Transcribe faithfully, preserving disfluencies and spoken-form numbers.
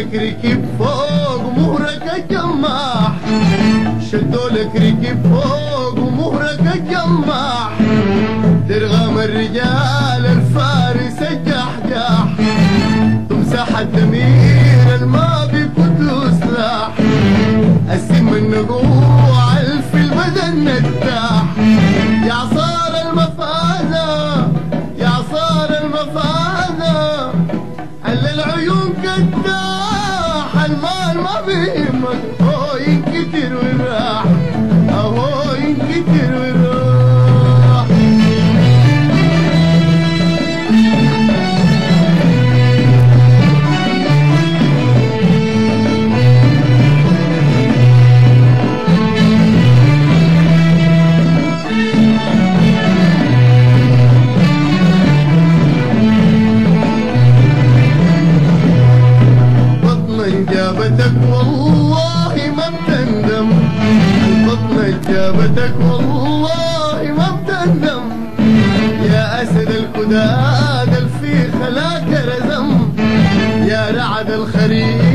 شدولك ركب فوق مهرك الجماح، شدولك ركب فوق مهرك الجماح، ترغم الرجال الفارس الجحجاح، تمسح الدمير الما بكتله سلاح، السم النقوع الف البدن نتاح، يا عصار المفازة يا عصار المفازة على العيون كداح، المال ما بيهمك هو ينكتر ويراح، اهو ينكتر ويراح. جابتك والله ما بتندم، البطنة جابتك والله ما بتندم، يا أسد الكداد الفي خلاك رزم، يا رعد الخريف